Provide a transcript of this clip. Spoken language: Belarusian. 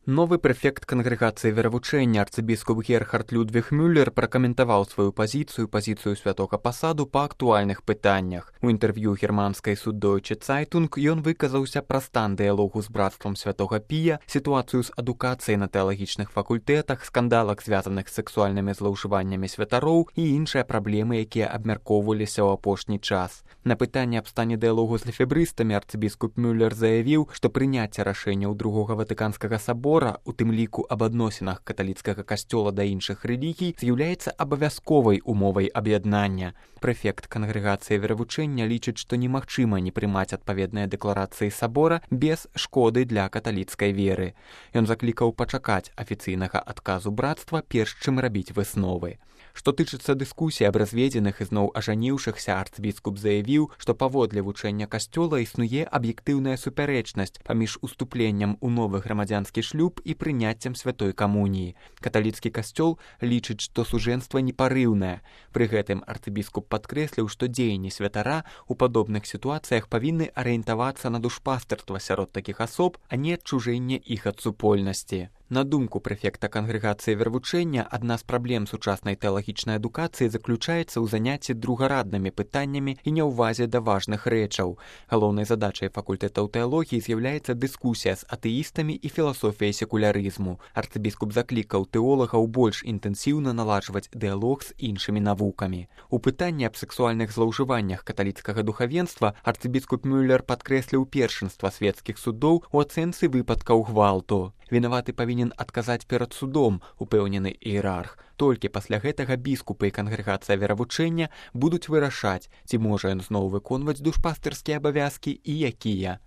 Новы прэфект кангрэгацыі веравучэння арцыбіскуп Герхард Людвіг Мюллер пракаментаваў сваю пазіцыю святога пасаду па актуальных пытаннях. У інтэрв'ю германскай Süddeutsche Zeitung ён выказаўся пра стан дыялогу з брацтвам святога Пія, сітуацыю з адукацыяй на тэалагічных факультэтах, скандалах, звязаных з сексуальнымі злоўжываннямі святароў і іншыя праблемы, якія абмяркоўваліся ў апошні час. На пытанне аб стане дыялогу з лефебрыстамі арцыбіскуп Мюллер заявіў, што прыняцце рашэнняў Другога Ватыканскага сабора, у тым ліку аб адносінах каталіцкага касцёла да іншых рэлігій, з'яўляецца абавязковай умовай аб'яднання. Прэфект кангрэгацыі веравучэння лічыць, што немагчыма не прымаць адпаведныя дэкларацыі сабора без шкоды для каталіцкай веры. Ён заклікаў пачакаць афіцыйнага адказу брацтва, перш чым рабіць высновы. Што тычыцца дыскусій аб разведзеных і зноў ажаніўшыхся, арцыбіскуп заявіў, што паводле вучэння касцёла існуе аб'ектыўная супярэчнасць паміж уступленнем у новы грамадзянскі шлюб і прыняццем святой камуніі. Каталіцкі касцёл лічыць, што сужэнства непарыўнае. Пры гэтым арцыбіскуп падкрэсліў, што дзеянні святара ў падобных сітуацыях павінны арыентавацца на душпастырства сярод такіх асоб, а не адчужэнне іх ад супольнасці. На думку прэфекта кангрэгацыі веравучэння, адна з праблем сучаснай тэалагічнай адукацыі заключаецца ў заняцці другараднымі пытаннямі і няўвазе да важных рэчаў. Галоўнай задачай факультэтаў тэалогіі з'яўляецца дыскусія з атэістамі і філасофіяй секулярызму. Арцыбіскуп заклікаў тэолагаў больш інтэнсіўна наладжваць дыялог з іншымі навукамі. У пытанні аб сексуальных злоўжываннях каталіцкага духавенства арцыбіскуп Мюллер падкрэсліў першынства свецкіх судоў у ацэнцы выпадкаў гвалту. Вінаваты павінен адказаць перад судом, упэўнены іерарх. Толькі пасля гэтага біскупы і кангрэгацыя веравучэння будуць вырашаць, ці можа ён зноў выконваць душпастырскія абавязкі і якія.